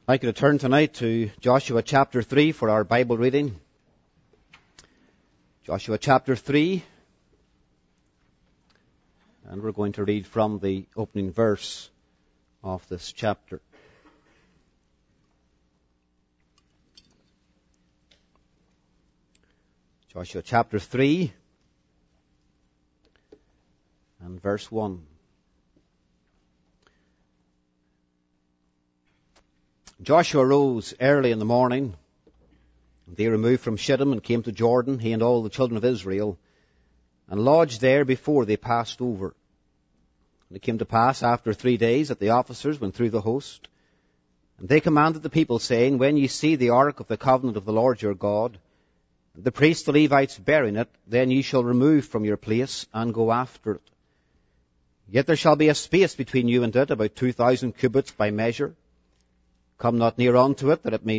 I'd like you to turn tonight to Joshua chapter 3 for our Bible reading. Joshua chapter 3. And we're going to read from the opening verse of this chapter. Joshua chapter 3 and verse 1. Joshua rose early in the morning, and they removed from Shittim and came to Jordan, he and all the children of Israel, and lodged there before they passed over. And it came to pass after 3 days that the officers went through the host, and they commanded the people, saying, When ye see the ark of the covenant of the Lord your God, and the priests the Levites bearing it, then ye shall remove from your place and go after it. Yet there shall be a space between you and it, about 2,000 cubits by measure. Come not near unto it, that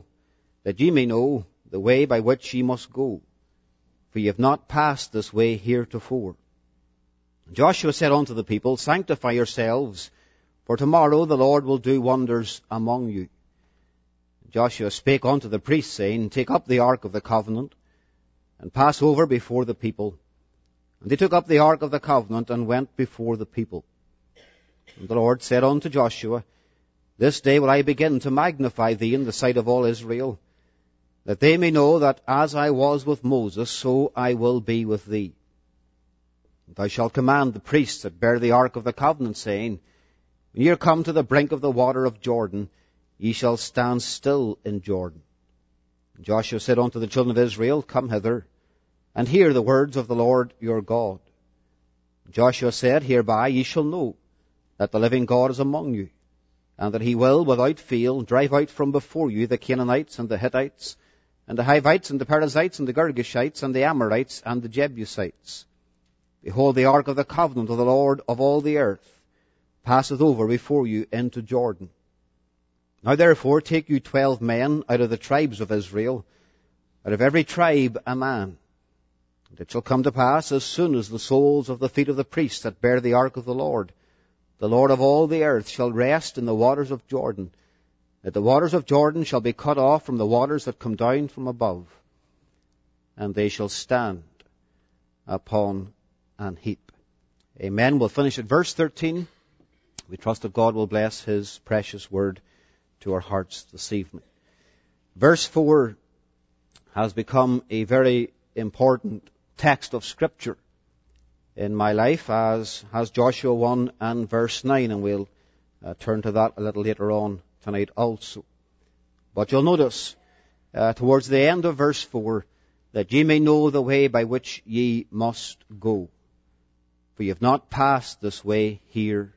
ye may know the way by which ye must go. For ye have not passed this way heretofore. And Joshua said unto the people, Sanctify yourselves, for tomorrow the Lord will do wonders among you. And Joshua spake unto the priests, saying, Take up the ark of the covenant, and pass over before the people. And they took up the ark of the covenant, and went before the people. And the Lord said unto Joshua, This day will I begin to magnify thee in the sight of all Israel, that they may know that as I was with Moses, so I will be with thee. And thou shalt command the priests that bear the ark of the covenant, saying, When ye are come to the brink of the water of Jordan, ye shall stand still in Jordan. And Joshua said unto the children of Israel, Come hither, and hear the words of the Lord your God. And Joshua said, Hereby ye shall know that the living God is among you, and that he will, without fail, drive out from before you the Canaanites and the Hittites, and the Hivites and the Perizzites and the Girgashites and the Amorites and the Jebusites. Behold, the ark of the covenant of the Lord of all the earth passeth over before you into Jordan. Now therefore take you 12 men out of the tribes of Israel, out of every tribe a man. And it shall come to pass, as soon as the soles of the feet of the priests that bear the ark of the Lord of all the earth, shall rest in the waters of Jordan, that the waters of Jordan shall be cut off from the waters that come down from above, and they shall stand upon an heap. Amen. We'll finish at verse 13. We trust that God will bless his precious word to our hearts this evening. Verse 4 has become a very important text of Scripture in my life, as has Joshua 1 and verse 9, and we'll turn to that a little later on tonight also. But you'll notice towards the end of verse 4, that ye may know the way by which ye must go, for ye have not passed this way heretofore.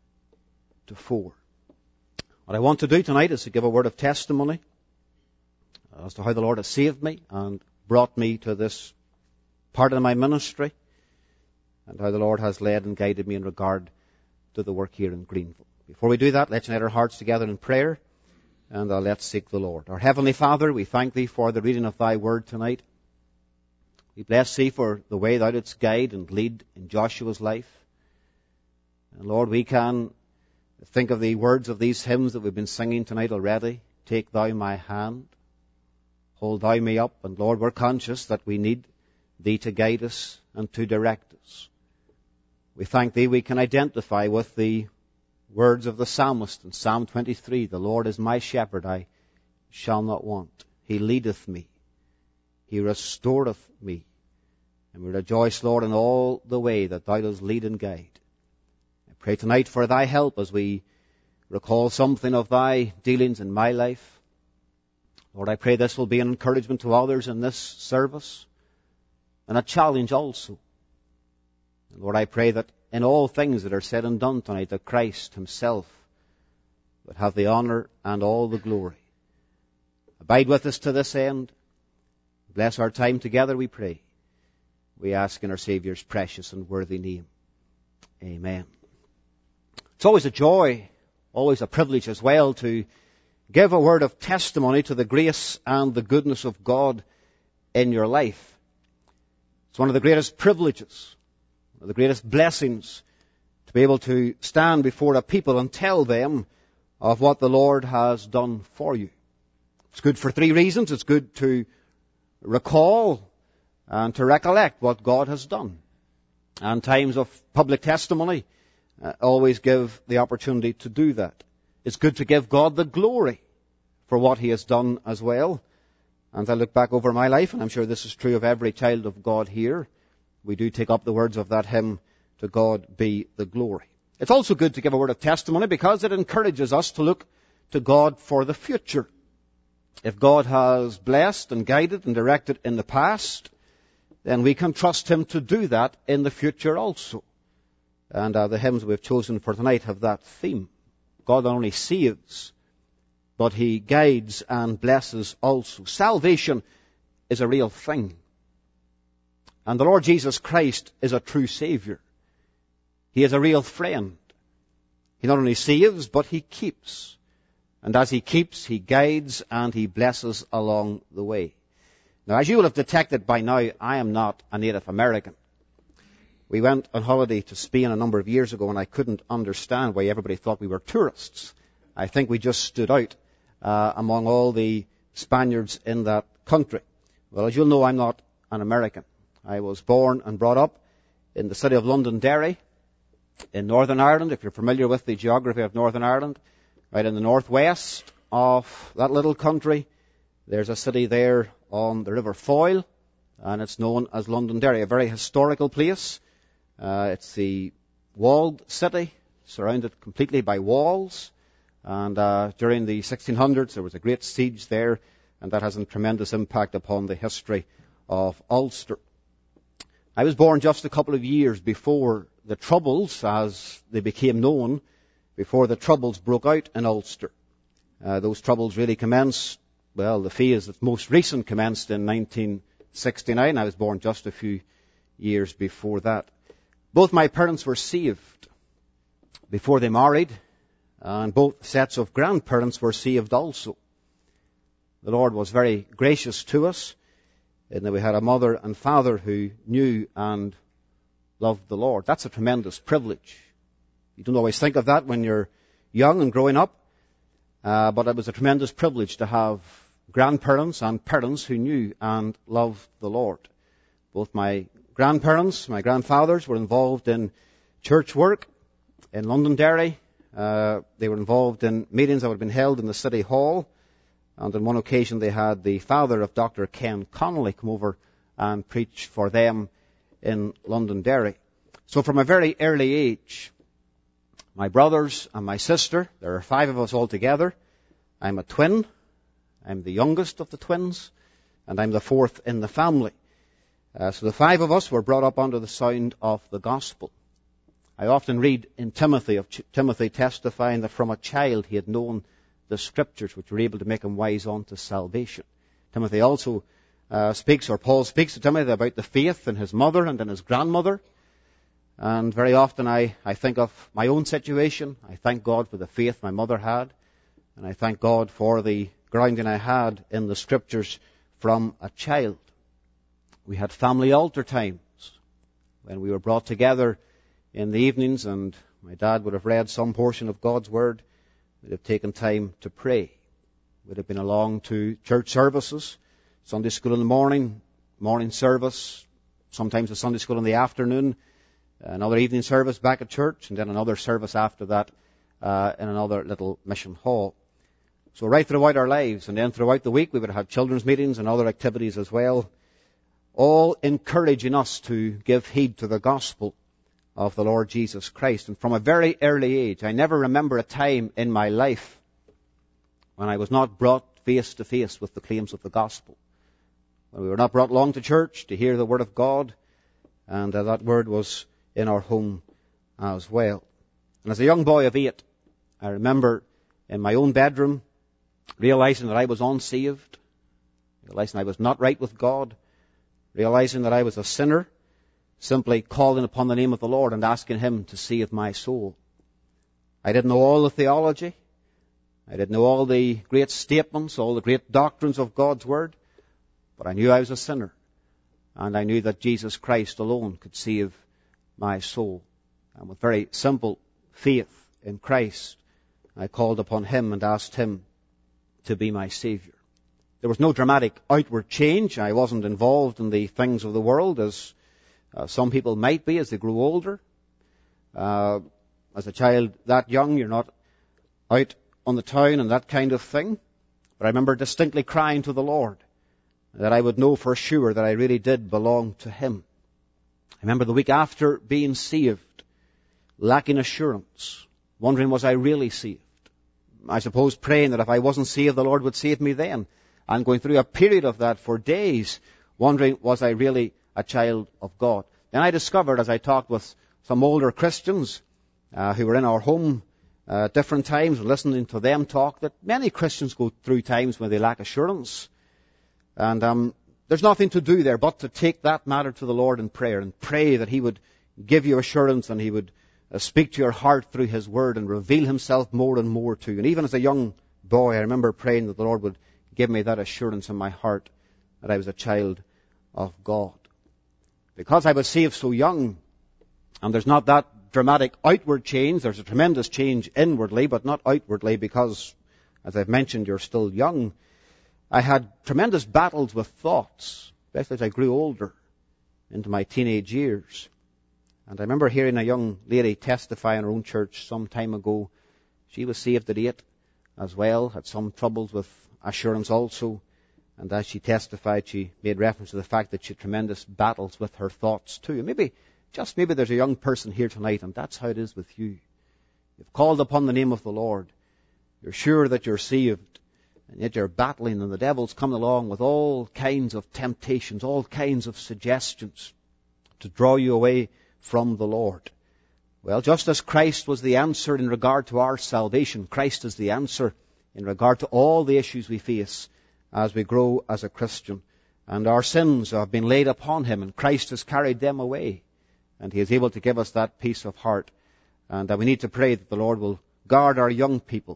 What I want to do tonight is to give a word of testimony as to how the Lord has saved me and brought me to this part of my ministry, and how the Lord has led and guided me in regard to the work here in Greenville. Before we do that, let's unite our hearts together in prayer, and let's seek the Lord. Our Heavenly Father, we thank Thee for the reading of Thy Word tonight. We bless Thee for the way Thou didst guide and lead in Joshua's life. And Lord, we can think of the words of these hymns that we've been singing tonight already. Take Thou my hand, hold Thou me up. And Lord, we're conscious that we need Thee to guide us and to direct us. We thank Thee we can identify with the words of the psalmist in Psalm 23. The Lord is my shepherd, I shall not want. He leadeth me. He restoreth me. And we rejoice, Lord, in all the way that Thou dost lead and guide. I pray tonight for Thy help as we recall something of Thy dealings in my life. Lord, I pray this will be an encouragement to others in this service, and a challenge also. And Lord, I pray that in all things that are said and done tonight, that Christ himself would have the honor and all the glory. Abide with us to this end. Bless our time together, we pray. We ask in our Saviour's precious and worthy name. Amen. It's always a joy, always a privilege as well, to give a word of testimony to the grace and the goodness of God in your life. It's one of the greatest privileges, the greatest blessings, to be able to stand before a people and tell them of what the Lord has done for you. It's good for three reasons. It's good to recall and to recollect what God has done. And times of public testimony always give the opportunity to do that. It's good to give God the glory for what He has done as well. And I look back over my life, and I'm sure this is true of every child of God here, we do take up the words of that hymn, "To God be the glory." It's also good to give a word of testimony because it encourages us to look to God for the future. If God has blessed and guided and directed in the past, then we can trust Him to do that in the future also. And the hymns we've chosen for tonight have that theme. God not only saves, but He guides and blesses also. Salvation is a real thing. And the Lord Jesus Christ is a true Savior. He is a real friend. He not only saves, but He keeps. And as He keeps, He guides and He blesses along the way. Now, as you will have detected by now, I am not a Native American. We went on holiday to Spain a number of years ago, and I couldn't understand why everybody thought we were tourists. I think we just stood out among all the Spaniards in that country. Well, as you'll know, I'm not an American. I was born and brought up in the city of Londonderry in Northern Ireland. If you're familiar with the geography of Northern Ireland, right in the northwest of that little country, there's a city there on the River Foyle, and it's known as Londonderry, a very historical place. It's the walled city, surrounded completely by walls. And during the 1600s, there was a great siege there, and that has a tremendous impact upon the history of Ulster. I was born just a couple of years before the Troubles, as they became known, before the Troubles broke out in Ulster. Those Troubles really commenced, well, the phase that's most recent commenced in 1969. I was born just a few years before that. Both my parents were saved before they married, and both sets of grandparents were saved also. The Lord was very gracious to us in that we had a mother and father who knew and loved the Lord. That's a tremendous privilege. You don't always think of that when you're young and growing up, but it was a tremendous privilege to have grandparents and parents who knew and loved the Lord. Both my grandparents, my grandfathers, were involved in church work in Londonderry. They were involved in meetings that had been held in the City Hall. And on one occasion they had the father of Dr. Ken Connolly come over and preach for them in Londonderry. So from a very early age, my brothers and my sister, there are 5 of us all together. I'm a twin. I'm the youngest of the twins, and I'm the 4th in the family. So the 5 of us were brought up under the sound of the gospel. I often read in Timothy of Timothy testifying that from a child he had known the scriptures which were able to make him wise unto salvation. Timothy also Paul speaks to Timothy about the faith in his mother and in his grandmother. And very often I think of my own situation. I thank God for the faith my mother had, and I thank God for the grounding I had in the scriptures from a child. We had family altar times when we were brought together in the evenings, and my dad would have read some portion of God's Word. We'd have taken time to pray. We'd have been along to church services, Sunday school in the morning, morning service, sometimes a Sunday school in the afternoon, another evening service back at church, and then another service after that in another little mission hall. So right throughout our lives, and then throughout the week, we would have children's meetings and other activities as well, all encouraging us to give heed to the gospel of the Lord Jesus Christ. And from a very early age, I never remember a time in my life when I was not brought face to face with the claims of the gospel, when we were not brought along to church to hear the word of God, and that word was in our home as well. And as a young boy of 8, I remember in my own bedroom realizing that I was unsaved, realizing I was not right with God, realizing that I was a sinner, simply calling upon the name of the Lord and asking Him to save my soul. I didn't know all the theology. I didn't know all the great statements, all the great doctrines of God's Word, but I knew I was a sinner, and I knew that Jesus Christ alone could save my soul. And with very simple faith in Christ, I called upon Him and asked Him to be my Saviour. There was no dramatic outward change. I wasn't involved in the things of the world as some people might be as they grew older. As a child that young, you're not out on the town and that kind of thing. But I remember distinctly crying to the Lord that I would know for sure that I really did belong to Him. I remember the week after being saved, lacking assurance, wondering was I really saved. I suppose praying that if I wasn't saved, the Lord would save me then. And going through a period of that for days, wondering was I really a child of God. Then I discovered as I talked with some older Christians who were in our home at different times, listening to them talk, that many Christians go through times when they lack assurance. And there's nothing to do there but to take that matter to the Lord in prayer and pray that He would give you assurance and He would speak to your heart through His Word and reveal Himself more and more to you. And even as a young boy, I remember praying that the Lord would give me that assurance in my heart that I was a child of God. Because I was saved so young, and there's not that dramatic outward change, there's a tremendous change inwardly, but not outwardly because, as I've mentioned, you're still young. I had tremendous battles with thoughts, especially as I grew older, into my teenage years. And I remember hearing a young lady testify in her own church some time ago. She was saved at 8 as well, had some troubles with assurance also. And as she testified, she made reference to the fact that she had tremendous battles with her thoughts too. And maybe there's a young person here tonight, and that's how it is with you. You've called upon the name of the Lord. You're sure that you're saved, and yet you're battling, and the devil's coming along with all kinds of temptations, all kinds of suggestions to draw you away from the Lord. Well, just as Christ was the answer in regard to our salvation, Christ is the answer in regard to all the issues we face as we grow as a Christian. And our sins have been laid upon Him, and Christ has carried them away. And He is able to give us that peace of heart. And that we need to pray that the Lord will guard our young people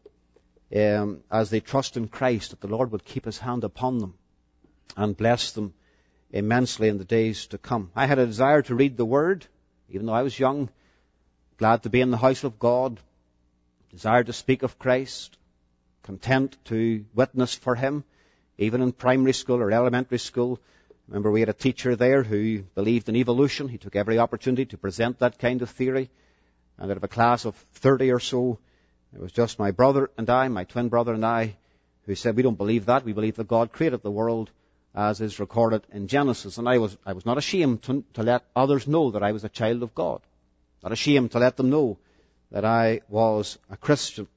as they trust in Christ, that the Lord would keep His hand upon them and bless them immensely in the days to come. I had a desire to read the Word, even though I was young, glad to be in the house of God, desire to speak of Christ, content to witness for Him, even in primary school or elementary school. Remember, we had a teacher there who believed in evolution. He took every opportunity to present that kind of theory. And out of a class of 30 or so, it was just my brother and I, my twin brother and I, who said, we don't believe that. We believe that God created the world as is recorded in Genesis. And I was not ashamed to let others know that I was a child of God. Not ashamed to let them know that I was a Christian.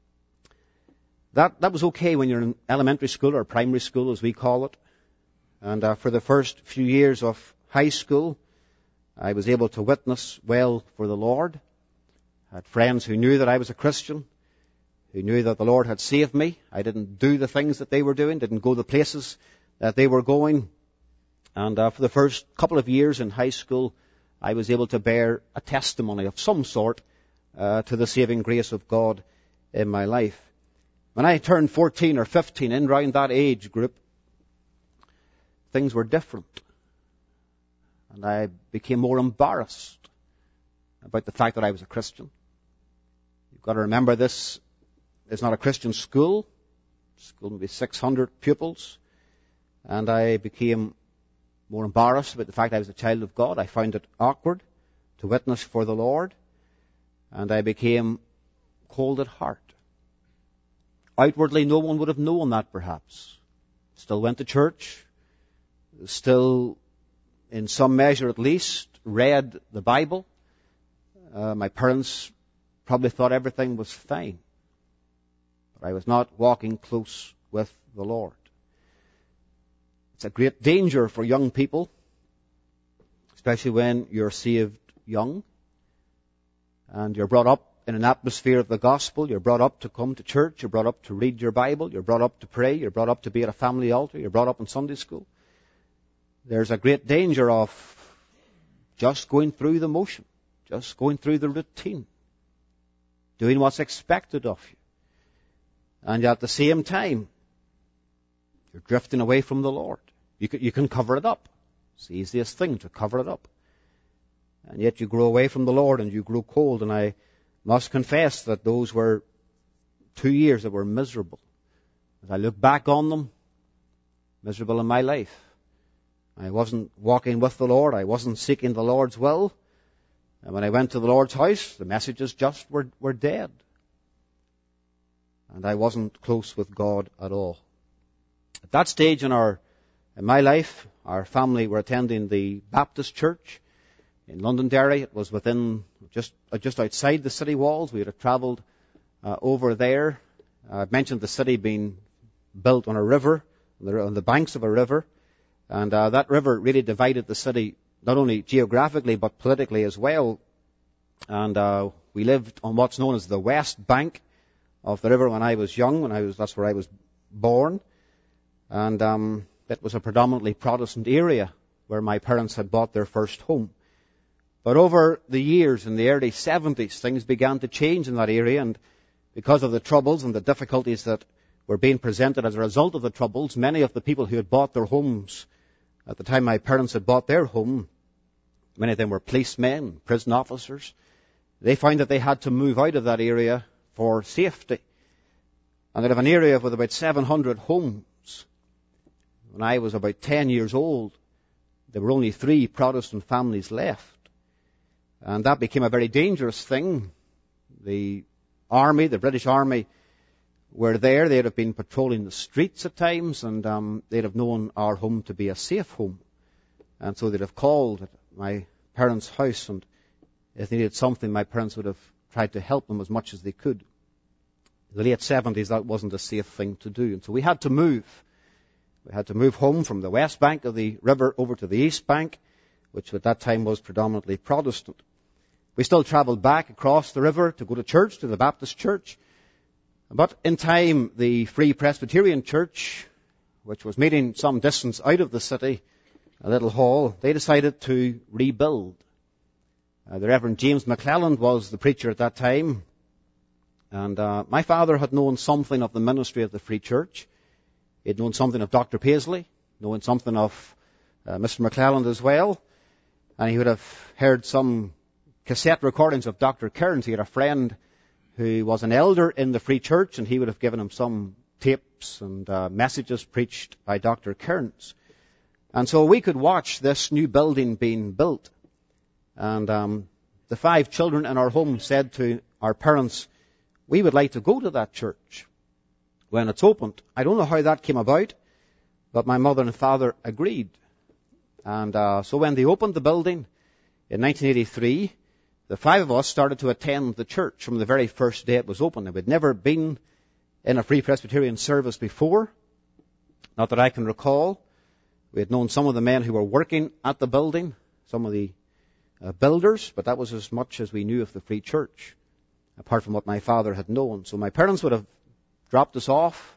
That was okay when you're in elementary school or primary school, as we call it. And for the first few years of high school, I was able to witness well for the Lord. I had friends who knew that I was a Christian, who knew that the Lord had saved me. I didn't do the things that they were doing, didn't go the places that they were going. And for the first couple of years in high school, I was able to bear a testimony of some sort to the saving grace of God in my life. When I turned 14 or 15, in around that age group, things were different. And I became more embarrassed about the fact that I was a Christian. You've got to remember, this is not a Christian school. School maybe 600 pupils. And I became more embarrassed about the fact I was a child of God. I found it awkward to witness for the Lord. And I became cold at heart. Outwardly, no one would have known that, perhaps. Still went to church. Still, in some measure at least, read the Bible. My parents probably thought everything was fine. But I was not walking close with the Lord. It's a great danger for young people, especially when you're saved young and you're brought up in an atmosphere of the gospel. You're brought up to come to church. You're brought up to read your Bible. You're brought up to pray. You're brought up to be at a family altar. You're brought up in Sunday school. There's a great danger of just going through the motion, just going through the routine, doing what's expected of you. And at the same time, you're drifting away from the Lord. You can cover it up. It's the easiest thing to cover it up. And yet you grow away from the Lord and you grow cold. And I must confess that those were 2 years that were miserable. As I look back on them, miserable in my life. I wasn't walking with the Lord. I wasn't seeking the Lord's will. And when I went to the Lord's house, the messages just were dead. And I wasn't close with God at all. At that stage in my life, our family were attending the Baptist church in Londonderry. It was within, just outside the city walls. We had travelled over there. I've mentioned the city being built on a river, on the banks of a river. And that river really divided the city, not only geographically, but politically as well. And we lived on what's known as the west bank of the river when I was young. That's where I was born. And it was a predominantly Protestant area where my parents had bought their first home. But over the years, in the early 70s, things began to change in that area. And because of the troubles and the difficulties that were being presented as a result of the troubles, many of the people who had bought their homes at the time my parents had bought their home, many of them were policemen, prison officers. They found that they had to move out of that area for safety. And out of an area with about 700 homes, when I was about 10 years old, there were only 3 Protestant families left. And that became a very dangerous thing. The British Army, were there. They'd have been patrolling the streets at times, and they'd have known our home to be a safe home. And so they'd have called at my parents' house, and if they needed something, my parents would have tried to help them as much as they could. In the late 70s, that wasn't a safe thing to do. And so we had to move. We had to move home from the west bank of the river over to the east bank, which at that time was predominantly Protestant. We still travelled back across the river to go to church, to the Baptist church. But in time, the Free Presbyterian Church, which was meeting some distance out of the city, a little hall, they decided to rebuild. The Reverend James McClelland was the preacher at that time. And my father had known something of the ministry of the Free Church. He had known something of Dr. Paisley, known something of Mr. McClelland as well. And he would have heard some cassette recordings of Dr. Kearns. He had a friend who was an elder in the Free Church, and he would have given him some tapes and messages preached by Dr. Kearns. And so we could watch this new building being built. And the 5 children in our home said to our parents, we would like to go to that church when it's opened. I don't know how that came about, but my mother and father agreed. And so when they opened the building in 1983, the 5 of us started to attend the church from the very first day it was open. We'd never been in a Free Presbyterian service before, not that I can recall. We had known some of the men who were working at the building, some of the builders, but that was as much as we knew of the Free Church, apart from what my father had known. So my parents would have dropped us off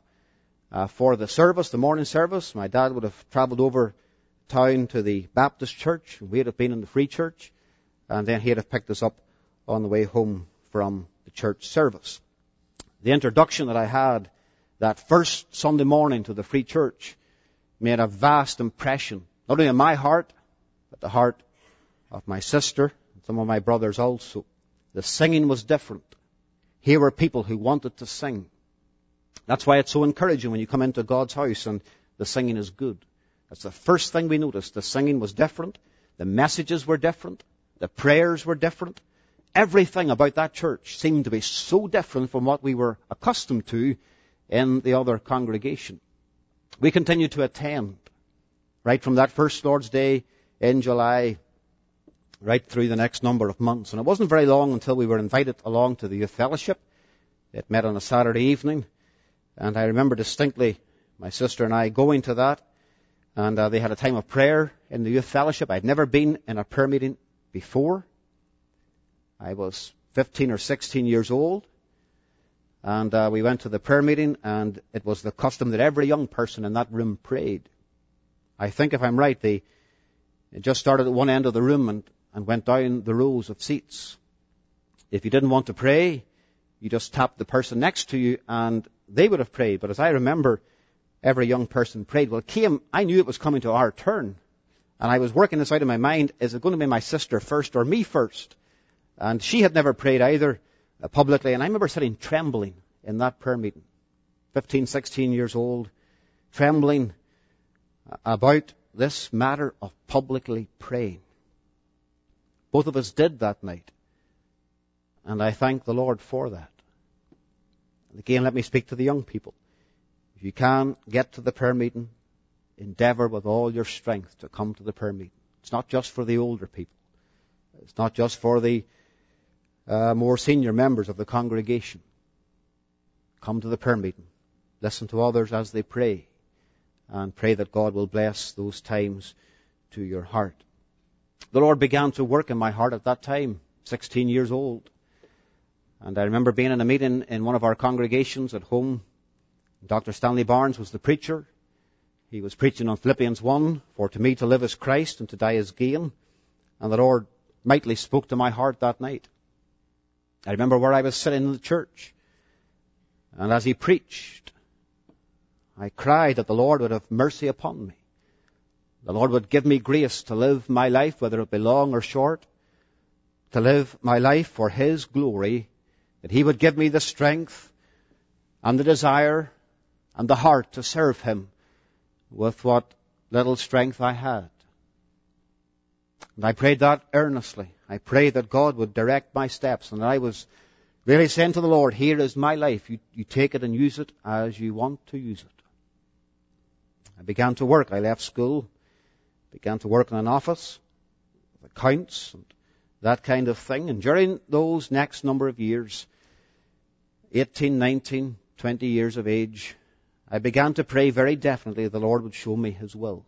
for the service, the morning service. My dad would have travelled over town to the Baptist church. We would have been in the Free Church. And then he'd have picked us up on the way home from the church service. The introduction that I had that first Sunday morning to the Free Church made a vast impression, not only in my heart, but the heart of my sister and some of my brothers also. The singing was different. Here were people who wanted to sing. That's why it's so encouraging when you come into God's house and the singing is good. That's the first thing we noticed. The singing was different. The messages were different. The prayers were different. Everything about that church seemed to be so different from what we were accustomed to in the other congregation. We continued to attend right from that first Lord's Day in July right through the next number of months. And it wasn't very long until we were invited along to the youth fellowship. It met on a Saturday evening. And I remember distinctly my sister and I going to that. And they had a time of prayer in the youth fellowship. I'd never been in a prayer meeting before. I was 15 or 16 years old, and we went to the prayer meeting, and it was the custom that every young person in that room prayed. I think, if I'm right, it just started at one end of the room and went down the rows of seats. If you didn't want to pray, you just tapped the person next to you, and they would have prayed. But as I remember, every young person prayed. Well, I knew it was coming to our turn. And I was working this out in my mind, is it going to be my sister first or me first? And she had never prayed either publicly. And I remember sitting trembling in that prayer meeting. 15, 16 years old, trembling about this matter of publicly praying. Both of us did that night. And I thank the Lord for that. And again, let me speak to the young people. If you can get to the prayer meeting, endeavour with all your strength to come to the prayer meeting. It's not just for the older people. It's not just for the more senior members of the congregation. Come to the prayer meeting. Listen to others as they pray. And pray that God will bless those times to your heart. The Lord began to work in my heart at that time, 16 years old. And I remember being in a meeting in one of our congregations at home. Dr. Stanley Barnes was the preacher. He was preaching on Philippians 1, for to me to live is Christ and to die is gain. And the Lord mightily spoke to my heart that night. I remember where I was sitting in the church. And as he preached, I cried that the Lord would have mercy upon me. The Lord would give me grace to live my life, whether it be long or short, to live my life for His glory, that He would give me the strength and the desire and the heart to serve Him with what little strength I had. And I prayed that earnestly. I prayed that God would direct my steps, and I was really saying to the Lord, here is my life. You take it and use it as you want to use it. I began to work. I left school, began to work in an office, accounts, and that kind of thing. And during those next number of years, 18, 19, 20 years of age, I began to pray very definitely the Lord would show me His will.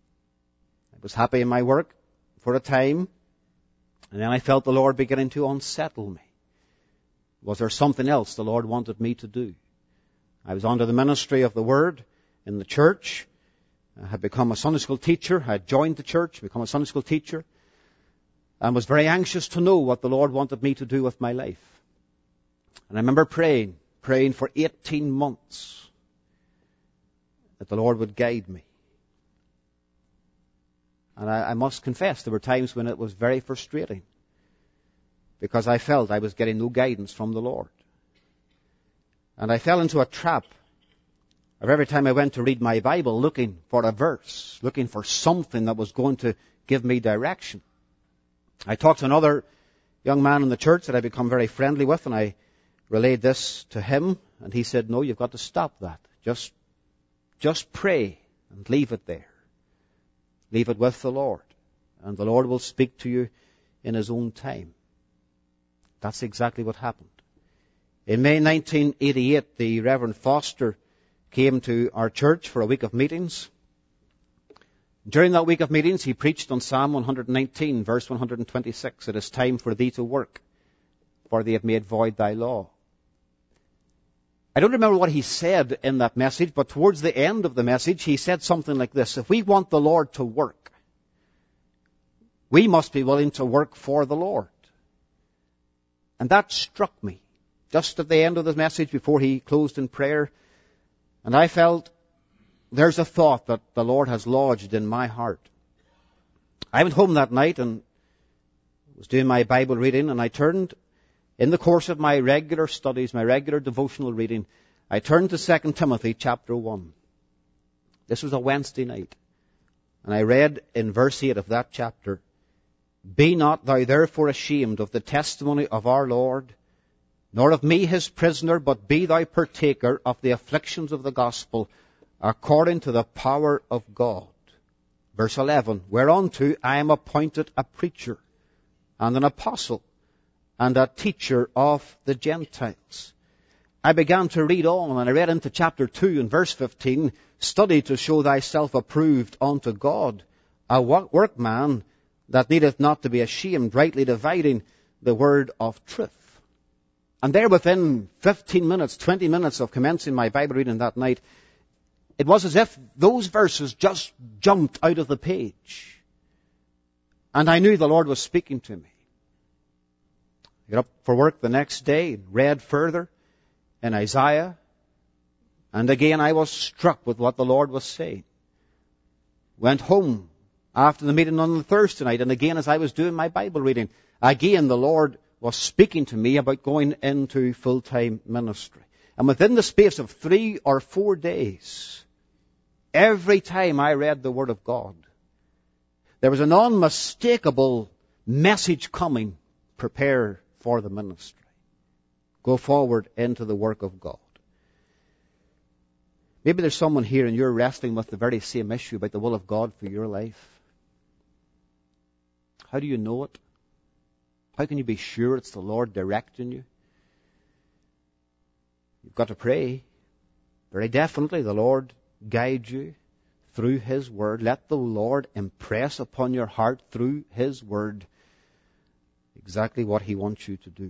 I was happy in my work for a time, and then I felt the Lord beginning to unsettle me. Was there something else the Lord wanted me to do? I was under the ministry of the Word in the church. I had become a Sunday school teacher. I had joined the church, become a Sunday school teacher, and was very anxious to know what the Lord wanted me to do with my life. And I remember praying for 18 months that the Lord would guide me. And I must confess, there were times when it was very frustrating, because I felt I was getting no guidance from the Lord. And I fell into a trap of every time I went to read my Bible looking for a verse, looking for something that was going to give me direction. I talked to another young man in the church that I become very friendly with, and I relayed this to him, and he said, no, you've got to stop that. Just pray and leave it there. Leave it with the Lord, and the Lord will speak to you in His own time. That's exactly what happened. In May 1988, the Reverend Foster came to our church for a week of meetings. During that week of meetings, he preached on Psalm 119, verse 126. It is time for thee to work, for they have made void thy law. I don't remember what he said in that message, but towards the end of the message, he said something like this: if we want the Lord to work, we must be willing to work for the Lord. And that struck me just at the end of the message before he closed in prayer. And I felt there's a thought that the Lord has lodged in my heart. I went home that night and was doing my Bible reading, and I turned, in the course of my regular studies, my regular devotional reading, I turned to 2 Timothy chapter 1. This was a Wednesday night. And I read in verse 8 of that chapter, be not thou therefore ashamed of the testimony of our Lord, nor of me his prisoner, but be thou partaker of the afflictions of the gospel, according to the power of God. Verse 11, whereunto I am appointed a preacher, and an apostle, and a teacher of the Gentiles. I began to read on, and I read into chapter 2 and verse 15, study to show thyself approved unto God, a workman that needeth not to be ashamed, rightly dividing the word of truth. And there within 15 minutes, 20 minutes of commencing my Bible reading that night, it was as if those verses just jumped out of the page. And I knew the Lord was speaking to me. I got up for work the next day and read further in Isaiah. And again I was struck with what the Lord was saying. Went home after the meeting on the Thursday night, and again as I was doing my Bible reading, again the Lord was speaking to me about going into full-time ministry. And within the space of 3 or 4 days, every time I read the Word of God, there was an unmistakable message coming: prepare for the ministry. Go forward into the work of God. Maybe there's someone here and you're wrestling with the very same issue about the will of God for your life. How do you know it? How can you be sure it's the Lord directing you? You've got to pray. Very definitely, the Lord guide you through His Word. Let the Lord impress upon your heart through His Word exactly what He wants you to do.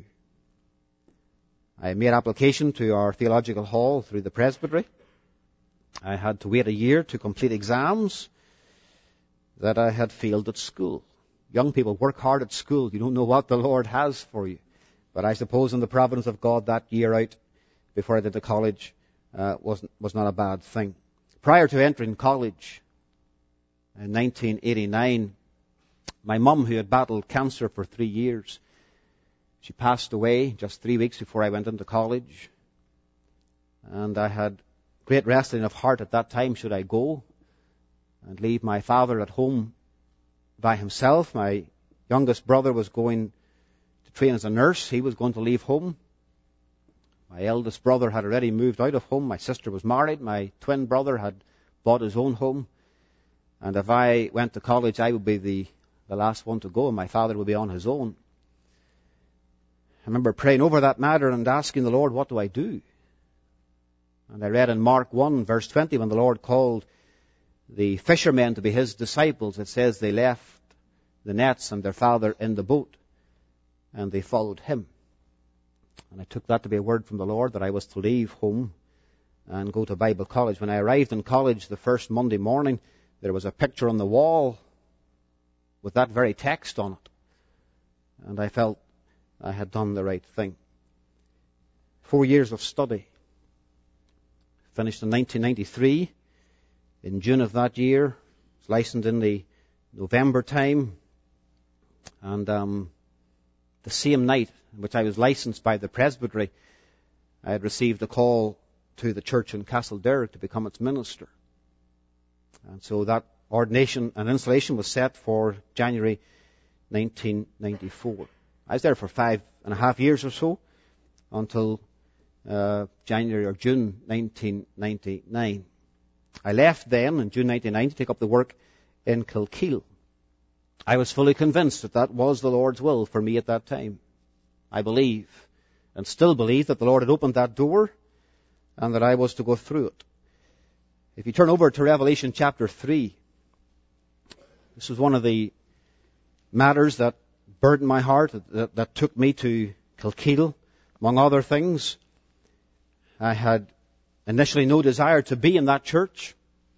I made application to our theological hall through the presbytery. I had to wait a year to complete exams that I had failed at school. Young people work hard at school. You don't know what the Lord has for you. But I suppose in the providence of God, that year out before I did the college was not a bad thing. Prior to entering college in 1989, my mum, who had battled cancer for 3 years, she passed away just 3 weeks before I went into college. And I had great wrestling of heart at that time. Should I go and leave my father at home by himself? My youngest brother was going to train as a nurse. He was going to leave home. My eldest brother had already moved out of home. My sister was married. My twin brother had bought his own home. And if I went to college, I would be the last one to go, and my father would be on his own. I remember praying over that matter and asking the Lord, what do I do? And I read in Mark 1, verse 20, when the Lord called the fishermen to be His disciples, it says they left the nets and their father in the boat, and they followed Him. And I took that to be a word from the Lord that I was to leave home and go to Bible college. When I arrived in college the first Monday morning, there was a picture on the wall with that very text on it. And I felt I had done the right thing. 4 years of study. Finished in 1993. In June of that year, was licensed in the November time. And the same night in which I was licensed by the presbytery, I had received a call to the church in Castlederg to become its minister. And so that ordination and installation was set for January 1994. I was there for 5.5 years or so until January or June 1999. I left then in June 1999 to take up the work in Kilkeel. I was fully convinced that that was the Lord's will for me at that time. I believe and still believe that the Lord had opened that door and that I was to go through it. If you turn over to Revelation chapter 3, this was one of the matters that burdened my heart, that took me to Kilkeel, among other things. I had initially no desire to be in that church.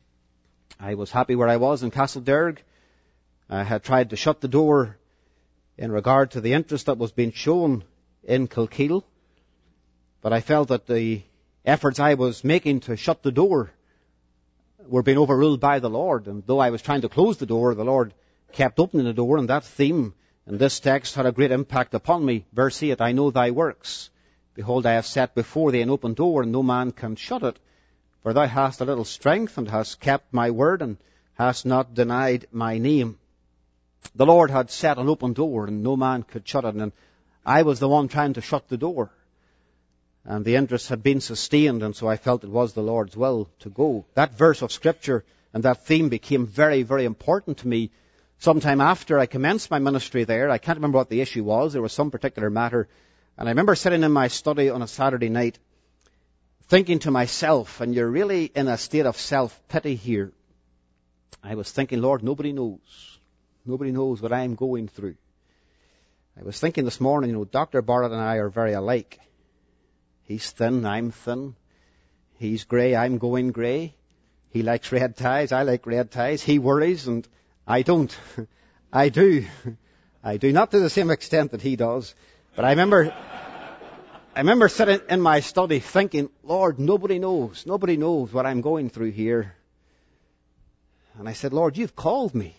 I was happy where I was in Castlederg. I had tried to shut the door in regard to the interest that was being shown in Kilkeel, but I felt that the efforts I was making to shut the door were being overruled by the Lord. And though I was trying to close the door, the Lord kept opening the door, and that theme in this text had a great impact upon me. Verse 8, I know thy works. Behold, I have set before thee an open door, and no man can shut it. For thou hast a little strength, and hast kept my word, and hast not denied my name. The Lord had set an open door, and no man could shut it. And I was the one trying to shut the door. And the interest had been sustained, and so I felt it was the Lord's will to go. That verse of Scripture and that theme became very, very important to me. Sometime after I commenced my ministry there, I can't remember what the issue was. There was some particular matter. And I remember sitting in my study on a Saturday night, thinking to myself, and you're really in a state of self-pity here. I was thinking, Lord, nobody knows. Nobody knows what I'm going through. I was thinking this morning, Dr. Barrett and I are very alike. He's thin, I'm thin. He's grey, I'm going grey. He likes red ties, I like red ties. He worries and I don't. I do. Not to the same extent that he does. But I remember sitting in my study thinking, Lord, nobody knows what I'm going through here. And I said, Lord, you've called me.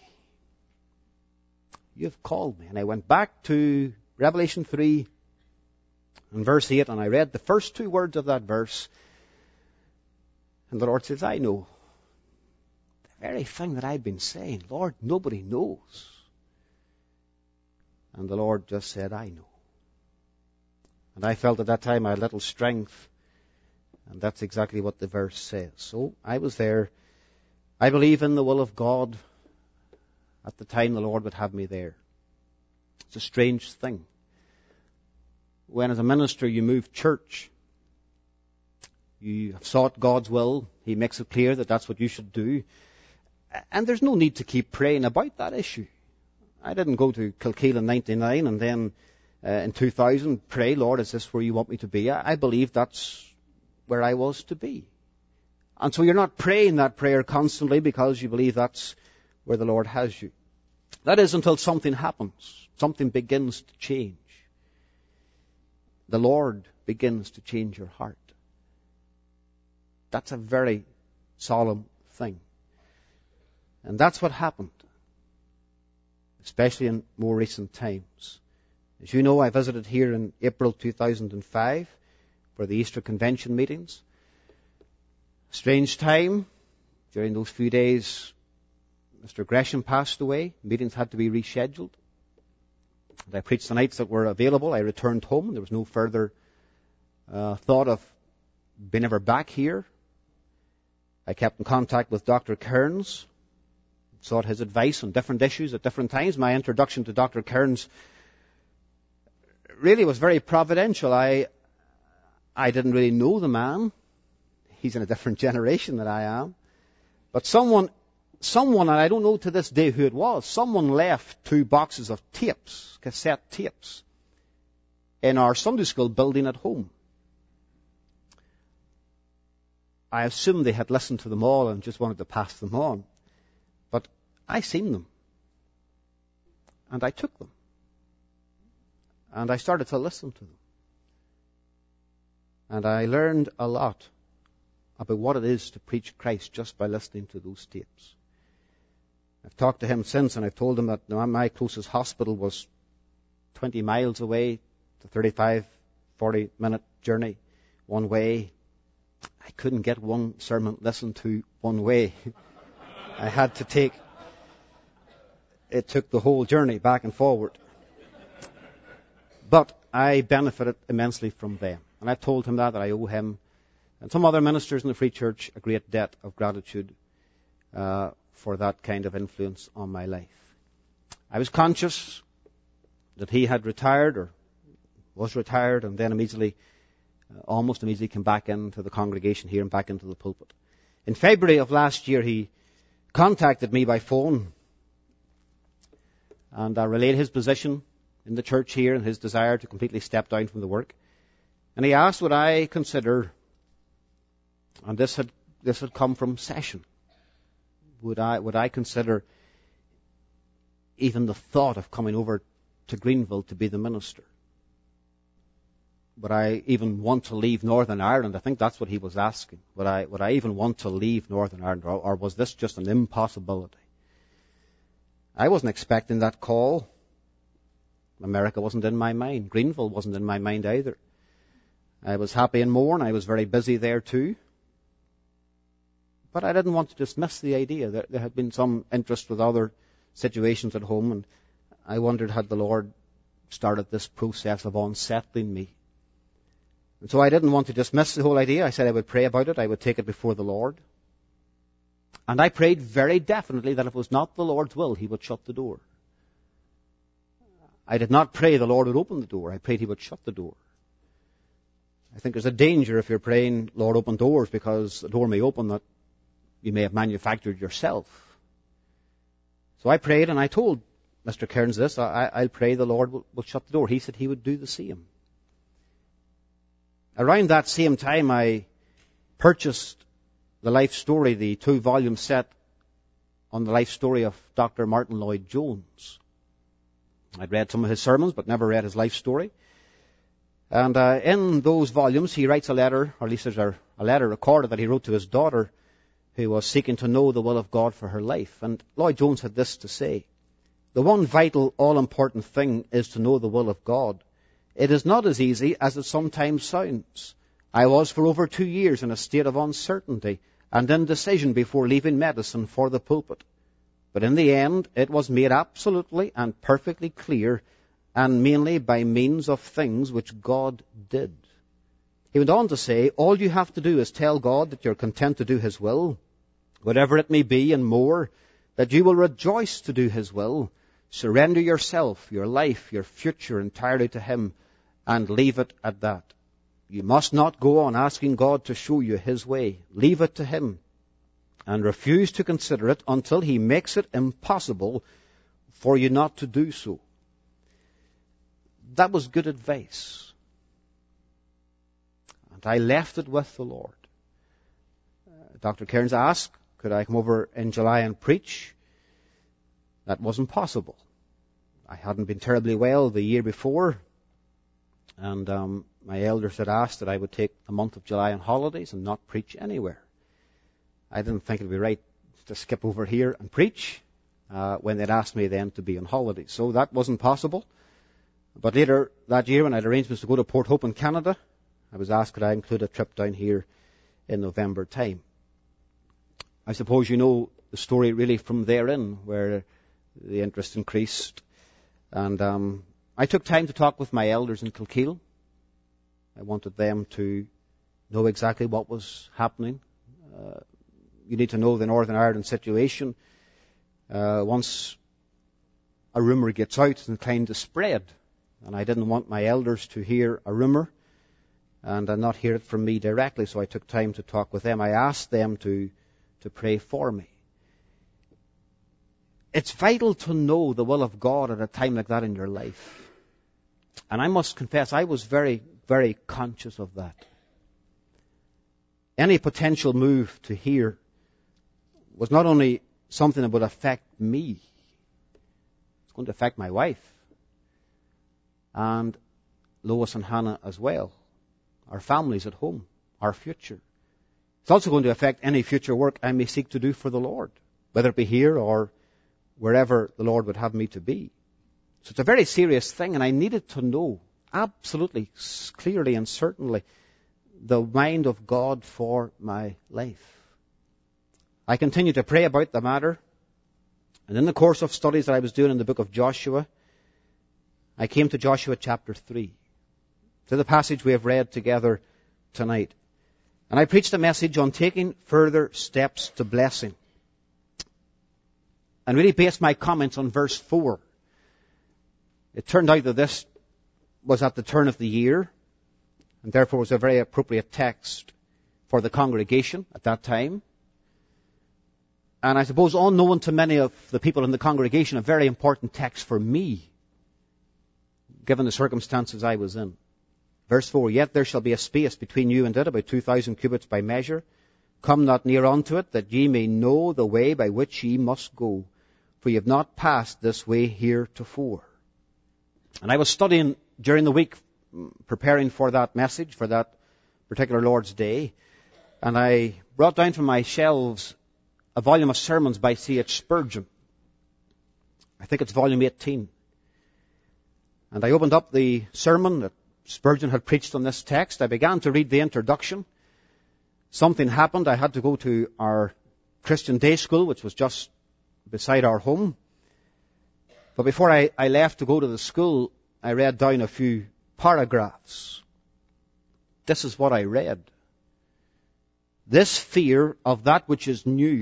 You've called me. And I went back to Revelation 3, in verse 8, and I read the first two words of that verse, and the Lord says, I know. The very thing that I've been saying, Lord, nobody knows. And the Lord just said, I know. And I felt at that time I had little strength, and that's exactly what the verse says. So I was there. I believe in the will of God at the time the Lord would have me there. It's a strange thing. When as a minister you move church, you have sought God's will. He makes it clear that that's what you should do. And there's no need to keep praying about that issue. I didn't go to Kilkeel in 99 and then in 2000 pray, Lord, is this where you want me to be? I believe that's where I was to be. And so you're not praying that prayer constantly because you believe that's where the Lord has you. That is until something happens. Something begins to change. The Lord begins to change your heart. That's a very solemn thing. And that's what happened, especially in more recent times. As you know, I visited here in April 2005 for the Easter Convention meetings. Strange time. During those few days, Mr. Gresham passed away. Meetings had to be rescheduled. And I preached the nights that were available. I returned home. There was no further thought of being ever back here. I kept in contact with Dr. Kearns, sought his advice on different issues at different times. My introduction to Dr. Kearns really was very providential. I didn't really know the man. He's in a different generation than I am. But someone, and I don't know to this day who it was, someone left 2 boxes of tapes, cassette tapes, in our Sunday school building at home. I assumed they had listened to them all and just wanted to pass them on. But I seen them. And I took them. And I started to listen to them. And I learned a lot about what it is to preach Christ just by listening to those tapes. I've talked to him since, and I've told him that my closest hospital was 20 miles away, the 35, 40-minute journey one way. I couldn't get one sermon listened to one way. I had to it took the whole journey back and forward. But I benefited immensely from them. And I've told him that I owe him and some other ministers in the Free Church a great debt of gratitude for that kind of influence on my life. I was conscious that he had retired or was retired and then almost immediately came back into the congregation here and back into the pulpit. In February of last year, he contacted me by phone and relayed his position in the church here and his desire to completely step down from the work. And he asked would I consider, and this had come from session, would I consider even the thought of coming over to Greenville to be the minister? Would I even want to leave Northern Ireland? I think that's what he was asking. Would I even want to leave Northern Ireland, or was this just an impossibility? I wasn't expecting that call. America wasn't in my mind. Greenville wasn't in my mind either. I was happy in Mourne. I was very busy there too. But I didn't want to dismiss the idea. There had been some interest with other situations at home, and I wondered had the Lord started this process of unsettling me. And so I didn't want to dismiss the whole idea. I said I would pray about it. I would take it before the Lord. And I prayed very definitely that if it was not the Lord's will, He would shut the door. I did not pray the Lord would open the door. I prayed He would shut the door. I think there's a danger if you're praying, Lord, open doors, because the door may open that you may have manufactured yourself. So I prayed and I told Mr. Kearns this. I'll pray the Lord will shut the door. He said He would do the same. Around that same time, I purchased the life story, the 2-volume set on the life story of Dr. Martin Lloyd-Jones. I'd read some of his sermons, but never read his life story. And in those volumes, he writes a letter, or at least there's a letter recorded that he wrote to his daughter, who was seeking to know the will of God for her life. And Lloyd-Jones had this to say: the one vital, all-important thing is to know the will of God. It is not as easy as it sometimes sounds. I was for over 2 years in a state of uncertainty and indecision before leaving medicine for the pulpit. But in the end, it was made absolutely and perfectly clear, and mainly by means of things which God did. He went on to say, all you have to do is tell God that you're content to do His will, whatever it may be and more, that you will rejoice to do His will. Surrender yourself, your life, your future entirely to Him, and leave it at that. You must not go on asking God to show you His way. Leave it to Him, and refuse to consider it until He makes it impossible for you not to do so. That was good advice. And I left it with the Lord. Dr. Cairns asked, could I come over in July and preach? That wasn't possible. I hadn't been terribly well the year before, and my elders had asked that I would take the month of July on holidays and not preach anywhere. I didn't think it would be right to skip over here and preach when they'd asked me then to be on holidays. So that wasn't possible. But later that year, when I had arrangements to go to Port Hope in Canada, I was asked could I include a trip down here in November time. I suppose you know the story really from therein, where the interest increased. And I took time to talk with my elders in Kilkeel. I wanted them to know exactly what was happening. You need to know the Northern Ireland situation. Once a rumour gets out, it's inclined to spread. And I didn't want my elders to hear a rumour and not hear it from me directly, so I took time to talk with them. I asked them to pray for me. It's vital to know the will of God at a time like that in your life. And I must confess, I was very, very conscious of that. Any potential move to here was not only something that would affect me, it's going to affect my wife and Lois and Hannah as well, our families at home, our future. It's also going to affect any future work I may seek to do for the Lord, whether it be here or wherever the Lord would have me to be. So it's a very serious thing, and I needed to know absolutely clearly and certainly the mind of God for my life. I continued to pray about the matter, and in the course of studies that I was doing in the book of Joshua, I came to Joshua chapter 3, to the passage we have read together tonight. And I preached a message on taking further steps to blessing, and really based my comments on verse 4. It turned out that this was at the turn of the year, and therefore was a very appropriate text for the congregation at that time. And I suppose unknown to many of the people in the congregation, a very important text for me, given the circumstances I was in. Verse 4, yet there shall be a space between you and it, about 2,000 cubits by measure. Come not near unto it, that ye may know the way by which ye must go, for ye have not passed this way heretofore. And I was studying during the week, preparing for that message, for that particular Lord's Day, and I brought down from my shelves a volume of sermons by C.H. Spurgeon. I think it's volume 18. And I opened up the sermon that Spurgeon had preached on this text. I began to read the introduction. Something happened. I had to go to our Christian day school, which was just beside our home. But before I left to go to the school, I read down a few paragraphs. This is what I read. This fear of that which is new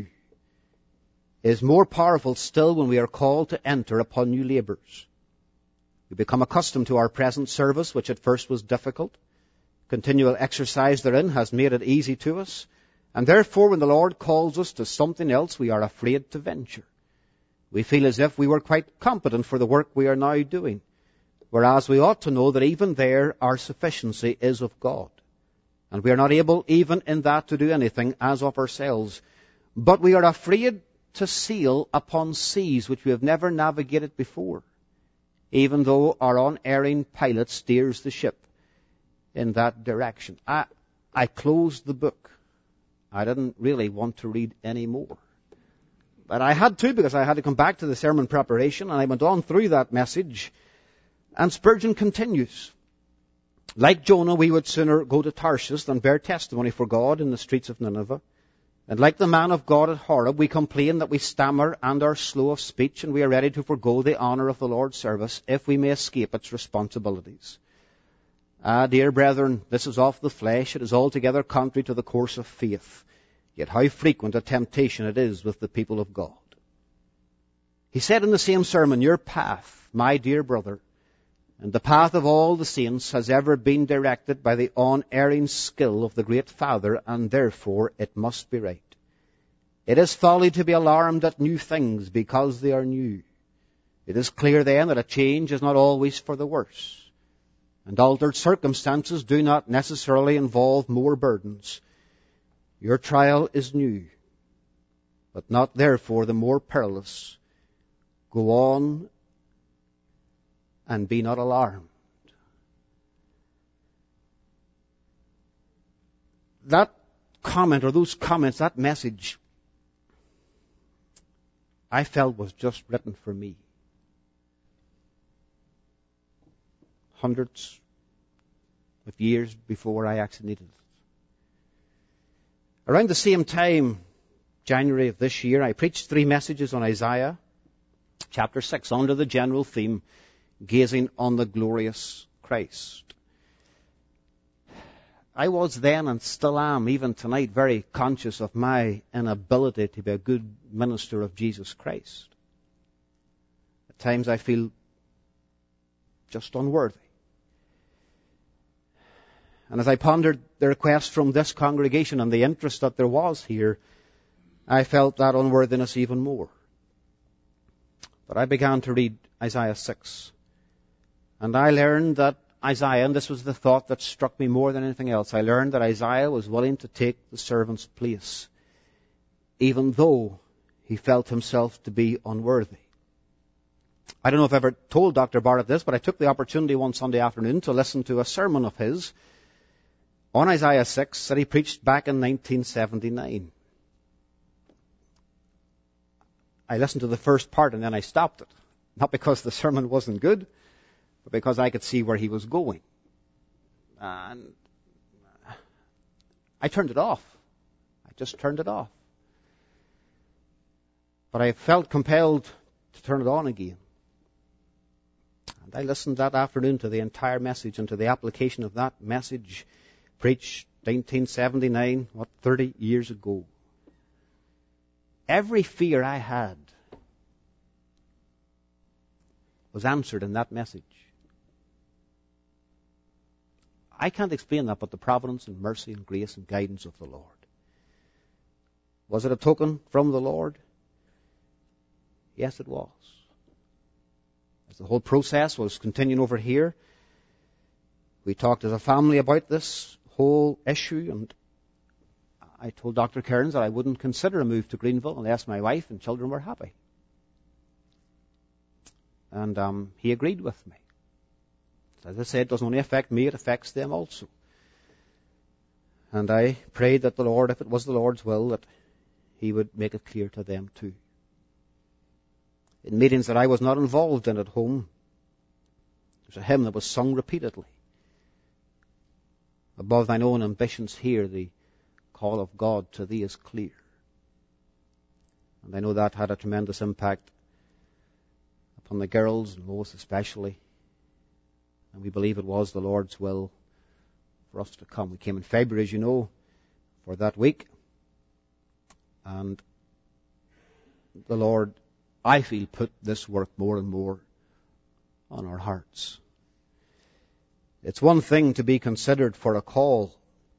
is more powerful still when we are called to enter upon new labours. We become accustomed to our present service, which at first was difficult. Continual exercise therein has made it easy to us, and therefore when the Lord calls us to something else, we are afraid to venture. We feel as if we were quite competent for the work we are now doing, whereas we ought to know that even there our sufficiency is of God, and we are not able even in that to do anything as of ourselves, but we are afraid to sail upon seas which we have never navigated before, even though our unerring pilot steers the ship in that direction. I closed the book. I didn't really want to read any more. But I had to, because I had to come back to the sermon preparation, and I went on through that message. And Spurgeon continues. Like Jonah, we would sooner go to Tarshish than bear testimony for God in the streets of Nineveh. And like the man of God at Horeb, we complain that we stammer and are slow of speech, and we are ready to forego the honour of the Lord's service if we may escape its responsibilities. Dear brethren, this is of the flesh. It is altogether contrary to the course of faith. Yet how frequent a temptation it is with the people of God. He said in the same sermon, your path, my dear brother, and the path of all the saints has ever been directed by the unerring skill of the great Father, and therefore it must be right. It is folly to be alarmed at new things because they are new. It is clear then that a change is not always for the worse, and altered circumstances do not necessarily involve more burdens. Your trial is new, but not therefore the more perilous. Go on and be not alarmed. That comment, or those comments, that message, I felt was just written for me. Hundreds of years before I actually needed it. Around the same time, January of this year, I preached 3 messages on Isaiah chapter 6 under the general theme, Gazing on the Glorious Christ. I was then and still am, even tonight, very conscious of my inability to be a good minister of Jesus Christ. At times I feel just unworthy. And as I pondered the request from this congregation and the interest that there was here, I felt that unworthiness even more. But I began to read Isaiah 6. And I learned that Isaiah, and this was the thought that struck me more than anything else, I learned that Isaiah was willing to take the servant's place, even though he felt himself to be unworthy. I don't know if I ever told Dr. Barrett this, but I took the opportunity one Sunday afternoon to listen to a sermon of his on Isaiah 6 that he preached back in 1979. I listened to the first part and then I stopped it. Not because the sermon wasn't good, but because I could see where he was going. And I turned it off. I just turned it off. But I felt compelled to turn it on again. And I listened that afternoon to the entire message and to the application of that message preached 1979, 30 years ago. Every fear I had was answered in that message. I can't explain that but the providence and mercy and grace and guidance of the Lord. Was it a token from the Lord? Yes, it was. As the whole process was continuing over here, we talked as a family about this whole issue, and I told Dr. Cairns that I wouldn't consider a move to Greenville unless my wife and children were happy. And he agreed with me. As I said, it doesn't only affect me, it affects them also. And I prayed that the Lord, if it was the Lord's will, that he would make it clear to them too. In meetings that I was not involved in at home, there's a hymn that was sung repeatedly. Above thine own ambitions here, the call of God to thee is clear. And I know that had a tremendous impact upon the girls, and Lois especially. And we believe it was the Lord's will for us to come. We came in February, as you know, for that week. And the Lord, I feel, put this work more and more on our hearts. It's one thing to be considered for a call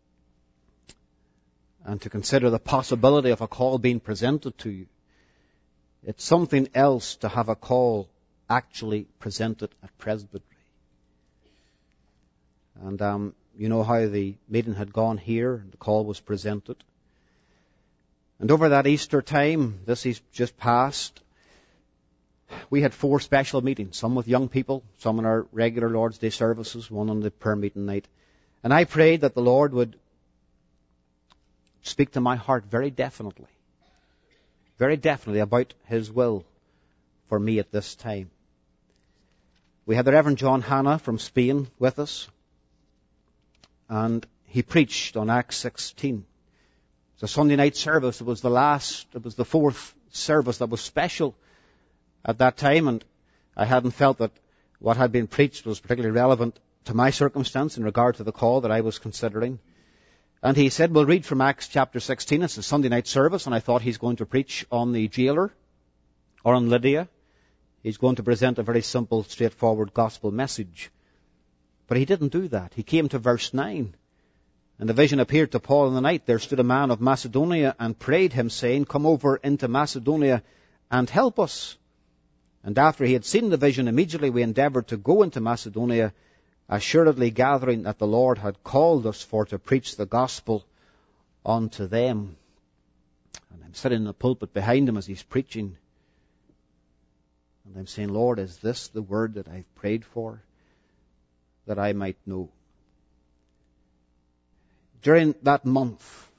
and to consider the possibility of a call being presented to you. It's something else to have a call actually presented at Presbytery. And you know how the meeting had gone here, and the call was presented. And over that Easter time, this is just past, we had 4 special meetings, some with young people, some in our regular Lord's Day services, one on the prayer meeting night. And I prayed that the Lord would speak to my heart very definitely about His will for me at this time. We had the Reverend John Hanna from Spain with us. and he preached on Acts 16. It was a Sunday night service. It was the fourth service that was special at that time, and I hadn't felt that what had been preached was particularly relevant to my circumstance in regard to the call that I was considering. And he said, we'll read from Acts chapter 16. It's a Sunday night service, and I thought he's going to preach on the jailer or on Lydia. He's going to present a very simple, straightforward gospel message. But he didn't do that. He came to verse 9. And the vision appeared to Paul in the night. There stood a man of Macedonia and prayed him, saying, come over into Macedonia and help us. And after he had seen the vision, immediately we endeavoured to go into Macedonia, assuredly gathering that the Lord had called us for to preach the gospel unto them. And I'm sitting in the pulpit behind him as he's preaching. And I'm saying, Lord, is this the word that I've prayed for, that I might know? During that month,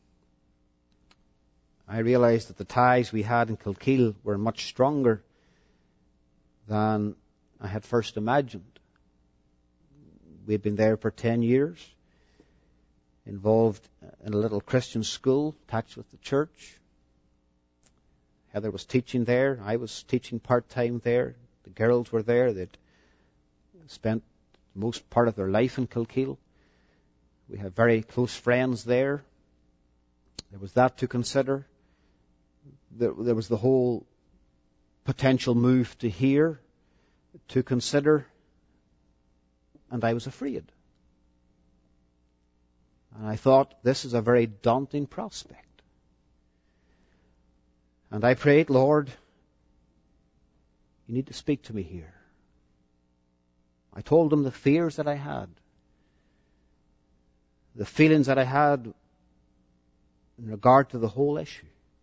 I realized that the ties we had in Kilkeel were much stronger than I had first imagined. We had been there for 10 years, involved in a little Christian school attached with the church. Heather was teaching there. I was teaching part-time there. The girls were there. They'd spent most part of their life in Kilkeel. We had very close friends there. There was that to consider. There was the whole potential move to here to consider. And I was afraid. And I thought, this is a very daunting prospect. And I prayed, Lord, you need to speak to me here. I told him the fears that I had, the feelings that I had in regard to the whole issue.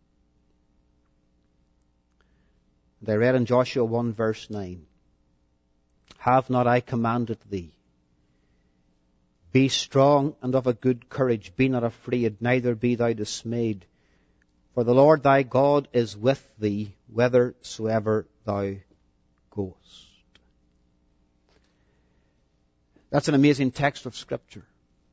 And I read in Joshua 1 verse 9, have not I commanded thee? Be strong and of a good courage. Be not afraid, neither be thou dismayed. For the Lord thy God is with thee, whithersoever thou goest. That's an amazing text of Scripture.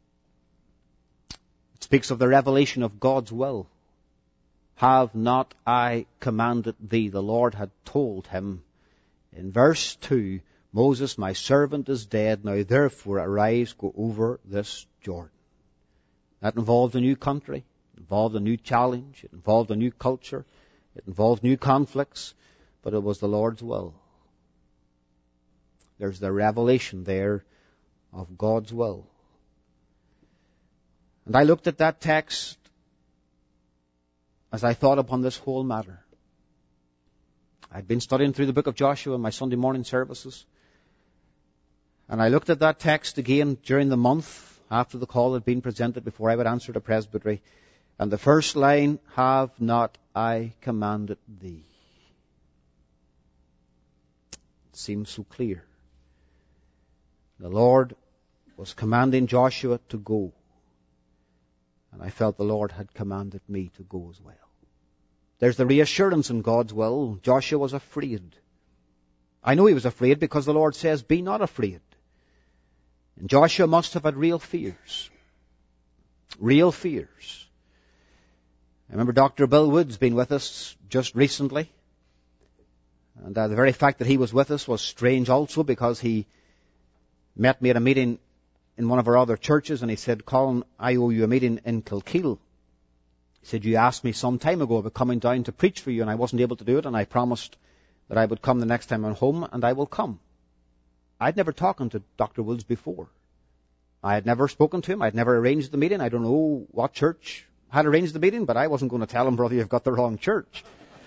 It speaks of the revelation of God's will. Have not I commanded thee? The Lord had told him in verse 2, Moses, my servant, is dead. Now therefore arise, go over this Jordan. That involved a new country. It involved a new challenge. It involved a new culture. It involved new conflicts. But it was the Lord's will. There's the revelation there of God's will. And I looked at that text as I thought upon this whole matter. I'd been studying through the book of Joshua in my Sunday morning services. And I looked at that text again during the month after the call had been presented before I would answer the presbytery. And the first line, have not I commanded thee? It seems so clear. The Lord was commanding Joshua to go. And I felt the Lord had commanded me to go as well. There's the reassurance in God's will. Joshua was afraid. I know he was afraid because the Lord says, be not afraid. And Joshua must have had real fears. Real fears. I remember Dr. Bill Woods being with us just recently. And the very fact that he was with us was strange also because he met me at a meeting in one of our other churches and he said, Colin, I owe you a meeting in Kilkeel. He said, you asked me some time ago about coming down to preach for you and I wasn't able to do it and I promised that I would come the next time I'm home and I will come. I'd never talked to Dr. Woods before. I had never spoken to him. I'd never arranged the meeting. I don't know what church had arranged the meeting, but I wasn't going to tell him, brother, you've got the wrong church.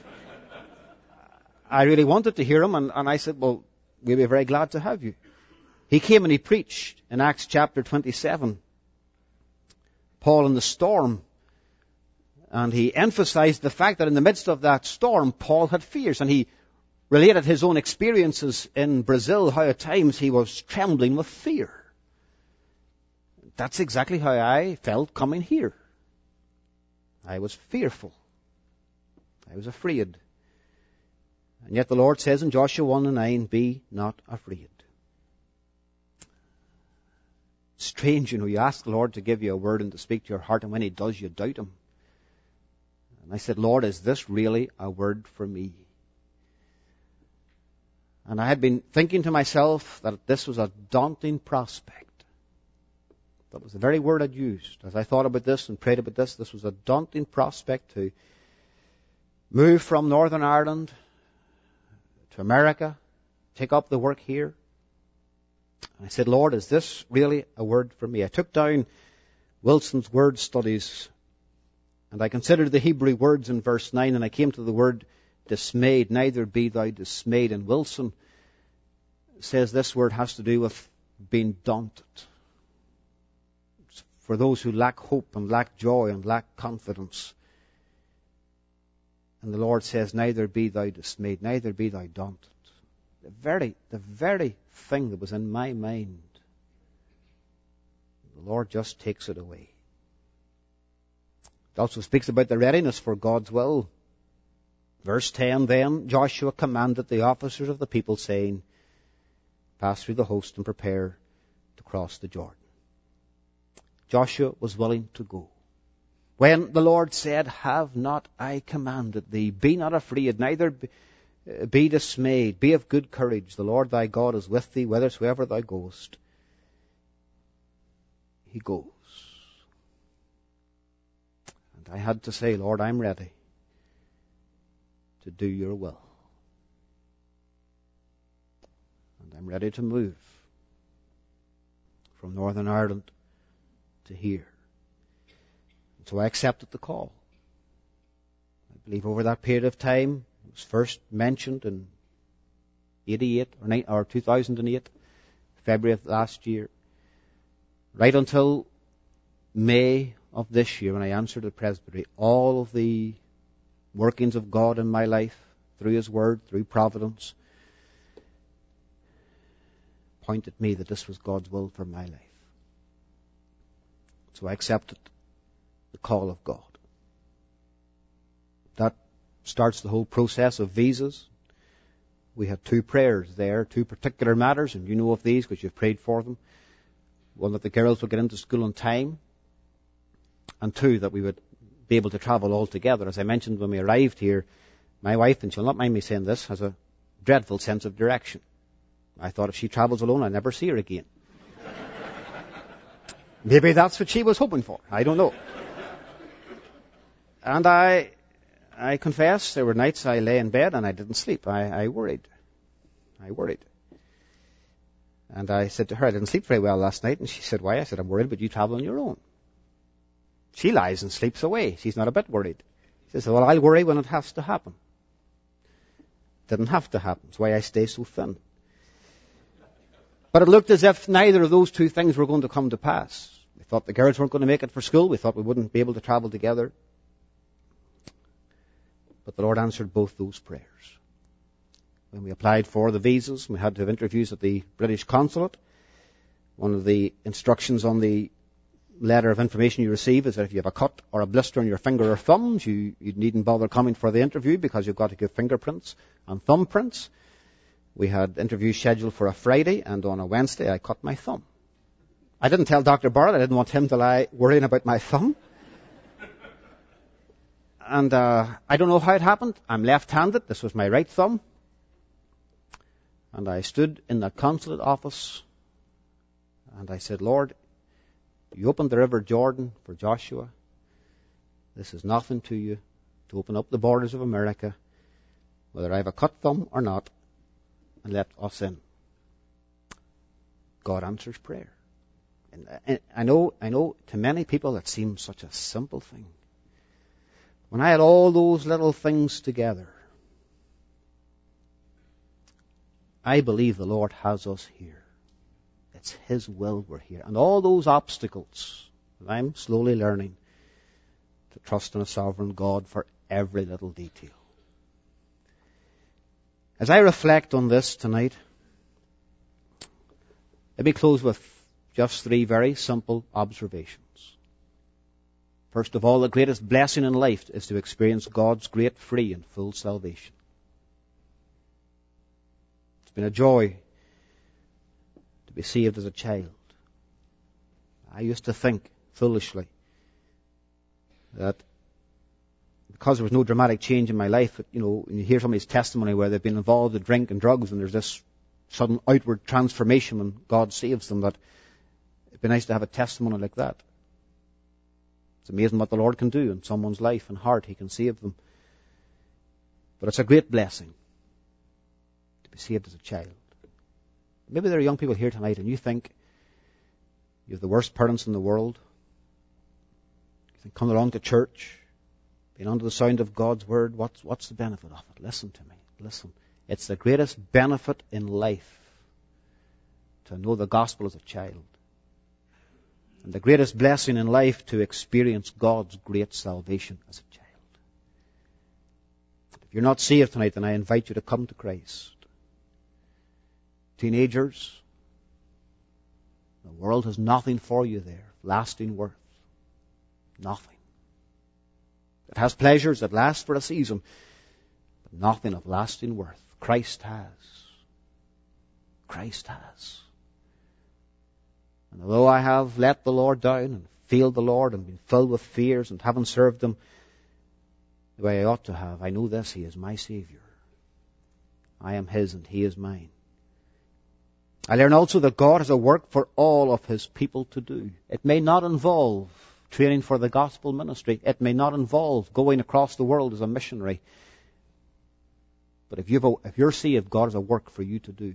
I really wanted to hear him and I said, well, we'll be very glad to have you. He came and he preached in Acts chapter 27, Paul in the storm. And he emphasized the fact that in the midst of that storm, Paul had fears. And he related his own experiences in Brazil, how at times he was trembling with fear. That's exactly how I felt coming here. I was fearful. I was afraid. And yet the Lord says in Joshua 1:9, be not afraid. strange, you ask the Lord to give you a word and to speak to your heart, and when He does, you doubt Him. And I said, Lord, is this really a word for me? And I had been thinking to myself that this was a daunting prospect. That was the very word I'd used. As I thought about this and prayed about this was a daunting prospect to move from Northern Ireland to America, take up the work here. I said, Lord, is this really a word for me? I took down Wilson's word studies, and I considered the Hebrew words in verse 9, and I came to the word dismayed. Neither be thou dismayed. And Wilson says this word has to do with being daunted. It's for those who lack hope and lack joy and lack confidence. And the Lord says, neither be thou dismayed, neither be thou daunted. The very thing that was in my mind, the Lord just takes it away. It also speaks about the readiness for God's will. Verse 10, then Joshua commanded the officers of the people, saying, pass through the host and prepare to cross the Jordan. Joshua was willing to go. When the Lord said, have not I commanded thee? Be not afraid, neither be dismayed. Be of good courage. The Lord thy God is with thee, whithersoever thou goest. He goes. And I had to say, Lord, I'm ready to do your will. And I'm ready to move from Northern Ireland to here. And so I accepted the call. I believe over that period of time, it was first mentioned in 88 or 2008, February of last year, right until May of this year when I answered the presbytery. All of the workings of God in my life, through His Word, through providence, pointed me that this was God's will for my life. So I accepted the call of God. That starts the whole process of visas. We had two prayers there, two particular matters, and you know of these because you've prayed for them. One, that the girls would get into school on time, and two, that we would be able to travel all together. As I mentioned when we arrived here, my wife, and she'll not mind me saying this, has a dreadful sense of direction. I thought if she travels alone, I'd never see her again. Maybe that's what she was hoping for. I don't know. And I confess, there were nights I lay in bed and I didn't sleep. I worried. And I said to her, I didn't sleep very well last night. And she said, why? I said, I'm worried about you travel on your own. She lies and sleeps away. She's not a bit worried. She says, well, I'll worry when it has to happen. Didn't have to happen. That's why I stay so thin. But it looked as if neither of those two things were going to come to pass. We thought the girls weren't going to make it for school. We thought we wouldn't be able to travel together. But the Lord answered both those prayers. When we applied for the visas, we had to have interviews at the British consulate. One of the instructions on the letter of information you receive is that if you have a cut or a blister on your finger or thumbs, you needn't bother coming for the interview because you've got to give fingerprints and thumbprints. We had interviews scheduled for a Friday, and on a Wednesday I cut my thumb. I didn't tell Dr. Barrett. I didn't want him to lie worrying about my thumb. And I don't know how it happened. I'm left-handed. This was my right thumb. And I stood in that consulate office and I said, Lord, you opened the River Jordan for Joshua. This is nothing to you to open up the borders of America, whether I have a cut thumb or not, and let us in. God answers prayer. And I know to many people it seems such a simple thing. When I had all those little things together, I believe the Lord has us here. It's His will we're here. And all those obstacles, I'm slowly learning to trust in a sovereign God for every little detail. As I reflect on this tonight, let me close with just 3 very simple observations. First of all, the greatest blessing in life is to experience God's great, free, and full salvation. It's been a joy to be saved as a child. I used to think, foolishly, that because there was no dramatic change in my life, when you hear somebody's testimony where they've been involved with drink and drugs and there's this sudden outward transformation when God saves them, that it'd be nice to have a testimony like that. It's amazing what the Lord can do in someone's life and heart. He can save them. But it's a great blessing to be saved as a child. Maybe there are young people here tonight and you think you have the worst parents in the world. You think, come along to church, being under the sound of God's word, what's the benefit of it? Listen to me. Listen. It's the greatest benefit in life to know the gospel as a child. And the greatest blessing in life to experience God's great salvation as a child. If you're not saved tonight, then I invite you to come to Christ. Teenagers, the world has nothing for you there, lasting worth. Nothing. It has pleasures that last for a season, but nothing of lasting worth. Christ has. Christ has. And although I have let the Lord down and failed the Lord and been filled with fears and haven't served Him the way I ought to have, I know this: He is my Savior. I am His and He is mine. I learn also that God has a work for all of His people to do. It may not involve training for the gospel ministry. It may not involve going across the world as a missionary. But if you're saved, God has a work for you to do.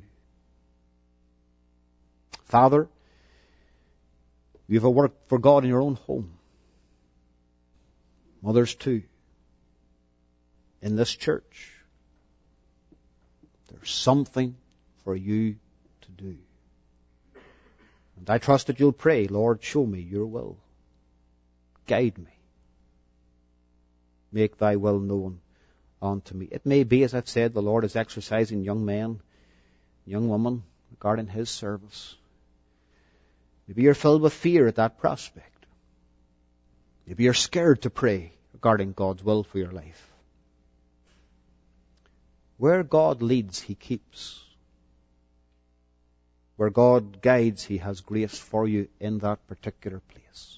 Father, you have a work for God in your own home. Mothers too. In this church. There's something for you to do. And I trust that you'll pray, Lord, show me your will. Guide me. Make thy will known unto me. It may be, as I've said, the Lord is exercising young men, young women regarding His service. Maybe you're filled with fear at that prospect. Maybe you're scared to pray regarding God's will for your life. Where God leads, He keeps. Where God guides, He has grace for you in that particular place.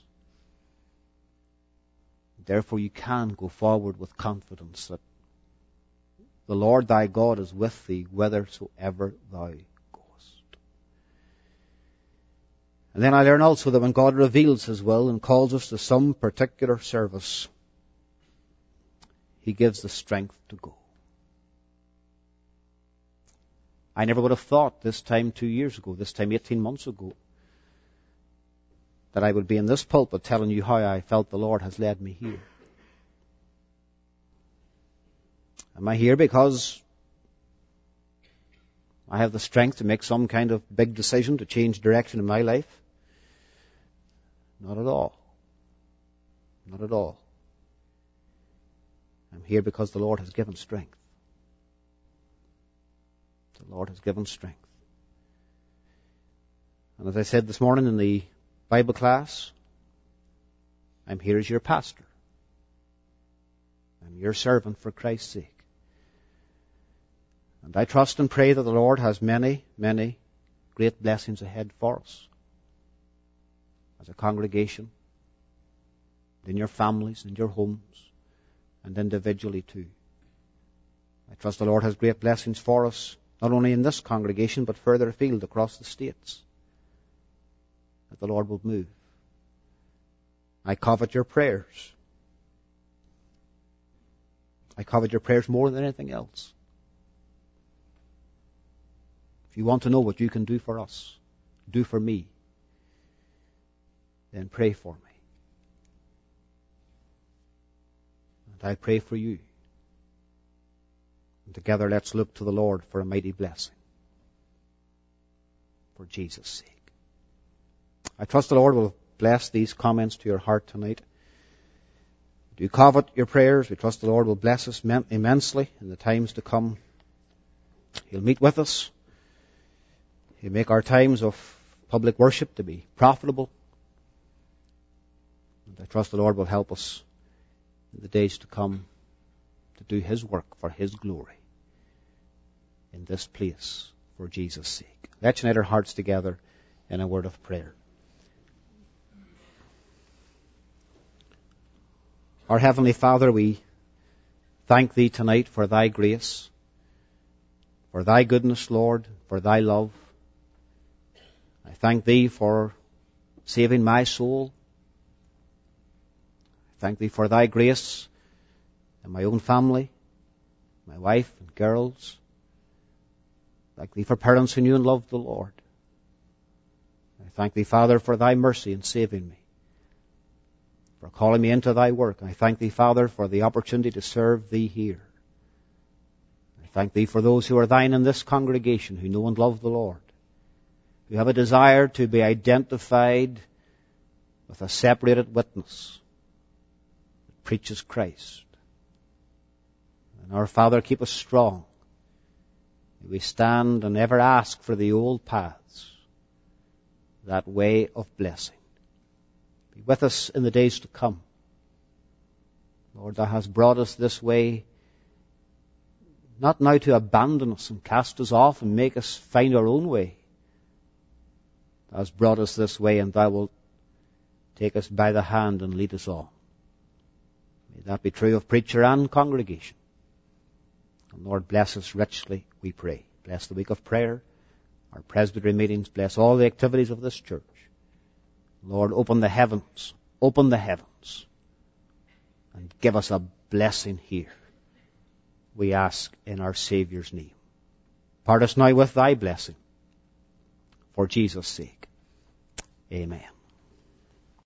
Therefore, you can go forward with confidence that the Lord thy God is with thee whithersoever thou goest. And then I learn also that when God reveals His will and calls us to some particular service, He gives the strength to go. I never would have thought this time 2 years ago, this time 18 months ago, that I would be in this pulpit telling you how I felt the Lord has led me here. Am I here because I have the strength to make some kind of big decision to change direction in my life? Not at all. Not at all. I'm here because the Lord has given strength. The Lord has given strength. And as I said this morning in the Bible class, I'm here as your pastor. I'm your servant for Christ's sake. And I trust and pray that the Lord has many, many great blessings ahead for us. As a congregation, in your families, in your homes, and individually too. I trust the Lord has great blessings for us, not only in this congregation, but further afield across the states. That the Lord will move. I covet your prayers. I covet your prayers more than anything else. If you want to know what you can do for us, do for me, then pray for me. And I pray for you. And together let's look to the Lord for a mighty blessing. For Jesus' sake. I trust the Lord will bless these comments to your heart tonight. Do you covet your prayers? We trust the Lord will bless us immensely in the times to come. He'll meet with us. He'll make our times of public worship to be profitable. And I trust the Lord will help us in the days to come to do His work for His glory in this place for Jesus' sake. Let's unite our hearts together in a word of prayer. Our Heavenly Father, we thank Thee tonight for Thy grace, for Thy goodness, Lord, for Thy love. I thank Thee for saving my soul. I thank Thee for Thy grace in my own family, my wife and girls. I thank Thee for parents who knew and loved the Lord. I thank Thee, Father, for Thy mercy in saving me, for calling me into Thy work. I thank Thee, Father, for the opportunity to serve Thee here. I thank Thee for those who are Thine in this congregation, who know and love the Lord, who have a desire to be identified with a separated witness that preaches Christ. And our Father, keep us strong. We stand and ever ask for the old paths, that way of blessing. Be with us in the days to come. Lord, Thou hast brought us this way, not now to abandon us and cast us off and make us find our own way. Thou hast brought us this way, and Thou wilt take us by the hand and lead us on. May that be true of preacher and congregation. And Lord, bless us richly, we pray. Bless the week of prayer, our presbytery meetings. Bless all the activities of this church. Lord, open the heavens, and give us a blessing here. We ask in our Saviour's name. Part us now with Thy blessing, for Jesus' sake. Amen.